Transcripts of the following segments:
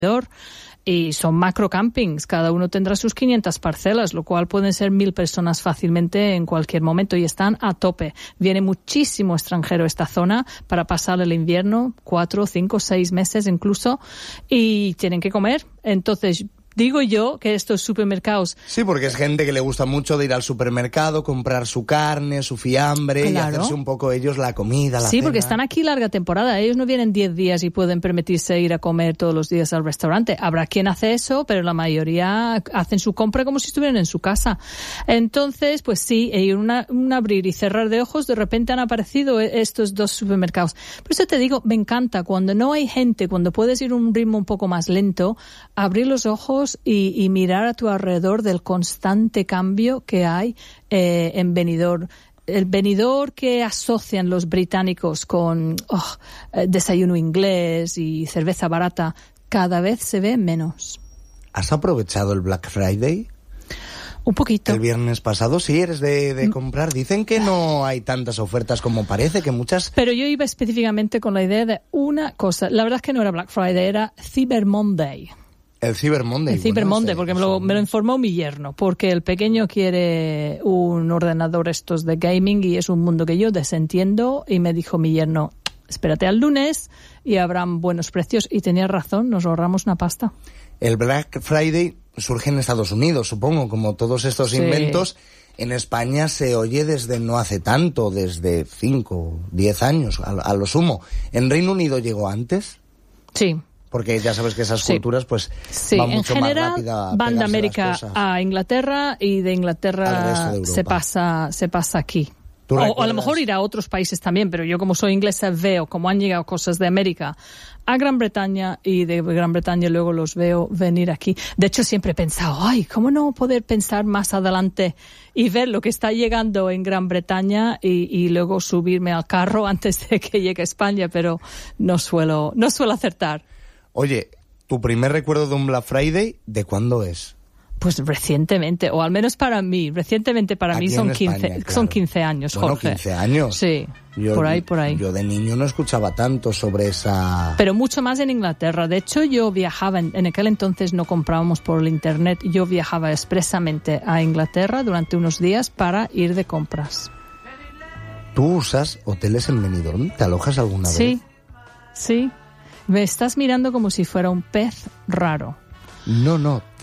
y son macrocampings, cada uno tendrá sus 500 parcelas, lo cual pueden ser 1.000 personas fácilmente en cualquier momento y están a tope. Viene muchísimo extranjero a esta zona para pasar el invierno, 4, 5, 6 meses incluso, y tienen que comer. Entonces, digo yo que estos supermercados... Sí, porque es gente que le gusta mucho de ir al supermercado, comprar su carne, su fiambre, claro, y hacerse un poco ellos la comida, la Sí, cena. porque están aquí larga temporada. Ellos no vienen 10 días y pueden permitirse ir a comer todos los días al restaurante. Habrá quien hace eso, pero la mayoría hacen su compra como si estuvieran en su casa. Entonces, pues sí, en un abrir y cerrar de ojos, de repente han aparecido estos dos supermercados. Por eso te digo, me encanta cuando no hay gente, cuando puedes ir a un ritmo un poco más lento, abrir los ojos y mirar a tu alrededor del constante cambio que hay en Benidorm. El Benidorm que asocian los británicos con desayuno inglés y cerveza barata, cada vez se ve menos. ¿Has aprovechado el Black Friday? Un poquito. El viernes pasado, sí, eres de comprar. Dicen que no hay tantas ofertas como parece, que muchas... Pero yo iba específicamente con la idea de una cosa. La verdad es que no era Black Friday, era Cyber Monday. El Cyber Monday. El Cyber Monday, porque me lo informó mi yerno, porque el pequeño quiere un ordenador estos de gaming y es un mundo que yo desentiendo, y me dijo mi yerno, espérate al lunes y habrán buenos precios, y tenía razón, nos ahorramos una pasta. El Black Friday surge en Estados Unidos, supongo, como todos estos inventos. En España se oye desde no hace tanto, desde 5, 10 años, a lo sumo. ¿En Reino Unido llegó antes? Sí. Porque ya sabes que esas culturas pues van mucho en general, más rápida. Van de América a Inglaterra y de Inglaterra se pasa aquí. O a lo mejor ir a otros países también, pero yo como soy inglesa veo cómo han llegado cosas de América a Gran Bretaña y de Gran Bretaña luego los veo venir aquí. De hecho siempre he pensado, ¿cómo no poder pensar más adelante y ver lo que está llegando en Gran Bretaña y luego subirme al carro antes de que llegue a España? Pero no suelo acertar. Oye, ¿tu primer recuerdo de un Black Friday de cuándo es? Pues recientemente, o al menos para mí. Recientemente para mí son 15, España, claro. Son 15 años, bueno, Jorge. 15 años. Sí, por ahí. Yo de niño no escuchaba tanto sobre esa... Pero mucho más en Inglaterra. De hecho, yo viajaba, en aquel entonces no comprábamos por el internet, yo viajaba expresamente a Inglaterra durante unos días para ir de compras. ¿Tú usas hoteles en Benidorm? ¿Te alojas alguna vez? Sí. Me estás mirando como si fuera un pez raro. No,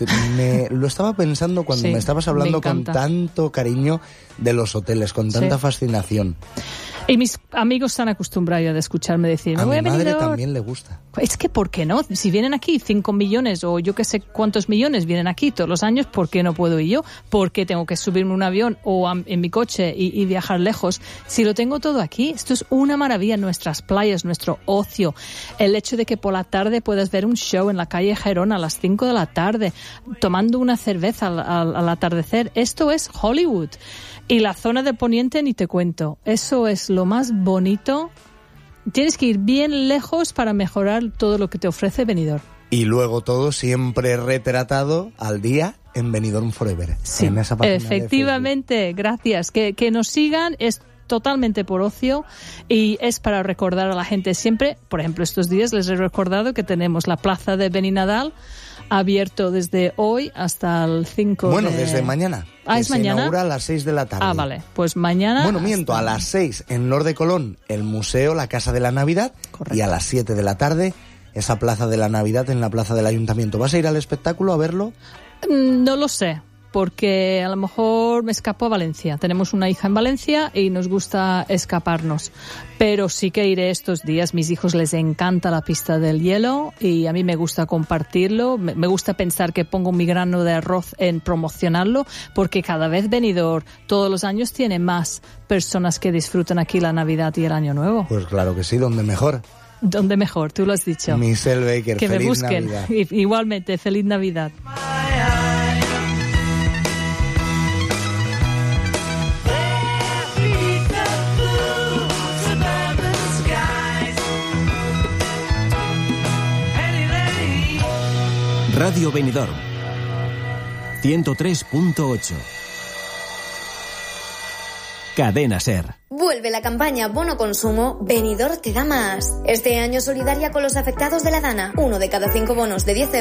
lo estaba pensando cuando me estabas hablando con tanto cariño de los hoteles, con tanta fascinación. Y mis amigos están acostumbrados a escucharme decir, a mi madre Benidorm. También le gusta. Es que, ¿por qué no? Si vienen aquí 5 millones o yo que sé cuántos millones vienen aquí todos los años, ¿por qué no puedo ir yo? ¿Por qué tengo que subirme un avión o en mi coche y viajar lejos? Si lo tengo todo aquí, esto es una maravilla. Nuestras playas, nuestro ocio, el hecho de que por la tarde puedas ver un show en la calle Gerona a las 5 de la tarde, tomando una cerveza al atardecer. Esto es Hollywood. Y la zona de Poniente ni te cuento. Eso es lo más bonito. Tienes que ir bien lejos para mejorar todo lo que te ofrece Benidorm. Y luego todo siempre retratado al día en Benidorm Forever. Sí, en esa página efectivamente. Gracias. Que nos sigan. Es totalmente por ocio y es para recordar a la gente siempre. Por ejemplo, estos días les he recordado que tenemos la plaza de Beninadal abierto desde hoy hasta el 5 Bueno, desde mañana. ¿Es mañana? Se inaugura a las 6 de la tarde. Vale. Pues mañana... Bueno, miento, a las 6 en Nor de Colón, el museo La Casa de la Navidad. Correcto. Y a las 7 de la tarde, esa plaza de la Navidad en la plaza del Ayuntamiento. ¿Vas a ir al espectáculo a verlo? No lo sé, porque a lo mejor me escapo a Valencia. Tenemos una hija en Valencia y nos gusta escaparnos. Pero sí que iré estos días. Mis hijos les encanta la pista del hielo y a mí me gusta compartirlo. Me gusta pensar que pongo mi grano de arroz en promocionarlo, porque cada vez Benidorm todos los años tiene más personas que disfrutan aquí la Navidad y el Año Nuevo. Pues claro que sí, ¿dónde mejor? ¿Dónde mejor? Tú lo has dicho. Michelle Baker, que feliz me busquen. Navidad. Igualmente, feliz Navidad. Radio Benidorm 103.8. Cadena SER. Vuelve la campaña Bono Consumo Benidorm te da más. Este año solidaria con los afectados de la Dana. 1 de cada 5 bonos de 10 €